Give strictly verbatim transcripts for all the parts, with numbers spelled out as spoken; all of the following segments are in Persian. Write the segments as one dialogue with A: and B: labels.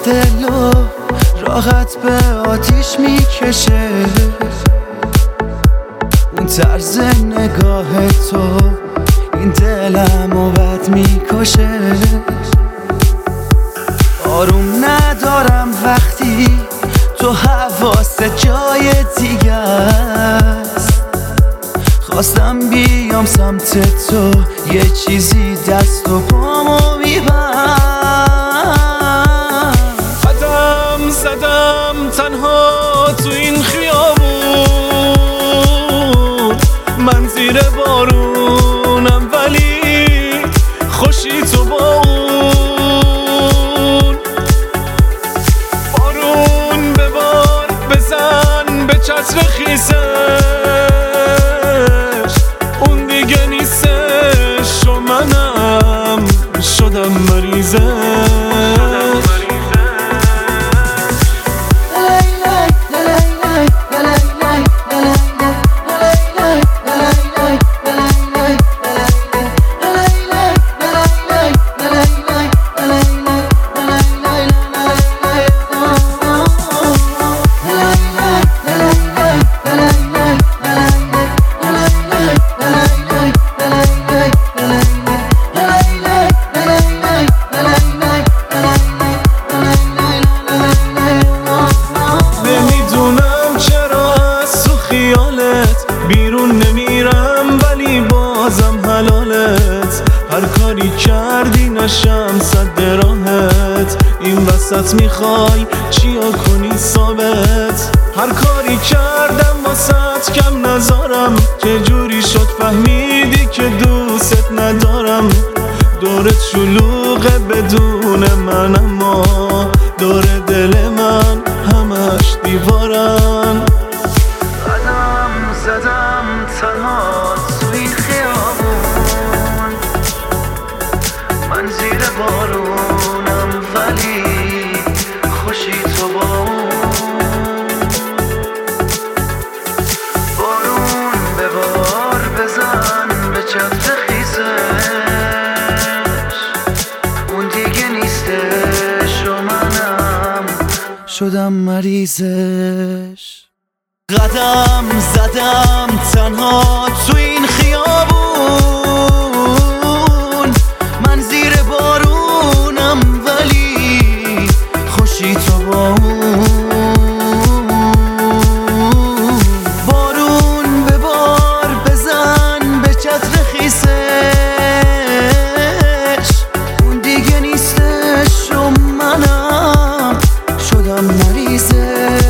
A: دلو راحت به آتیش میکشه، اون طرز نگاه تو این دلمو بد میکشه. آروم ندارم وقتی تو حواست جای دیگه است. خواستم بیام سمت تو یه چیزی دست و پامو میبند.
B: قدم زدم تنها تو این خیابون، من زیر بارونم ولی خوشی تو با اون. بارون به بار بزن به چتر خیزش، اون دیگه نیستش و منم شدم مریضش. بیرون نمیرم ولی بازم حلالت، هر کاری کردی نشم صد راهت. این وسط میخوای چیا کنی ثابت، هر کاری کردم واسط کم نذارم. چجوری شد فهمیدی که دوست ندارم؟ دورت شلوغه بدون من اما دور دل من همش دیوارن.
A: زدم تنها تو این خیابون، من زیر بارونم ولی خوشی تو با اون. بارون به بار بزن به چتر خیزش، اون دیگه نیستش و منم شدم مریضش. قدم زدم تنها تو این خیابون، من زیر بارونم ولی خوشی تو با اون. بارون به بار بزن به چتر خیسش، اون دیگه نیستش و منم شدم مریضش.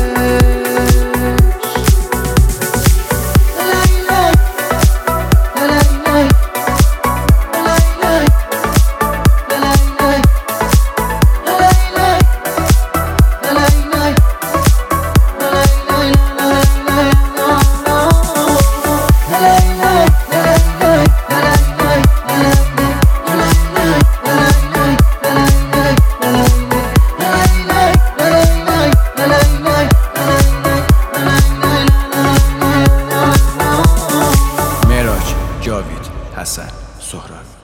C: جاوید حسن سهراب.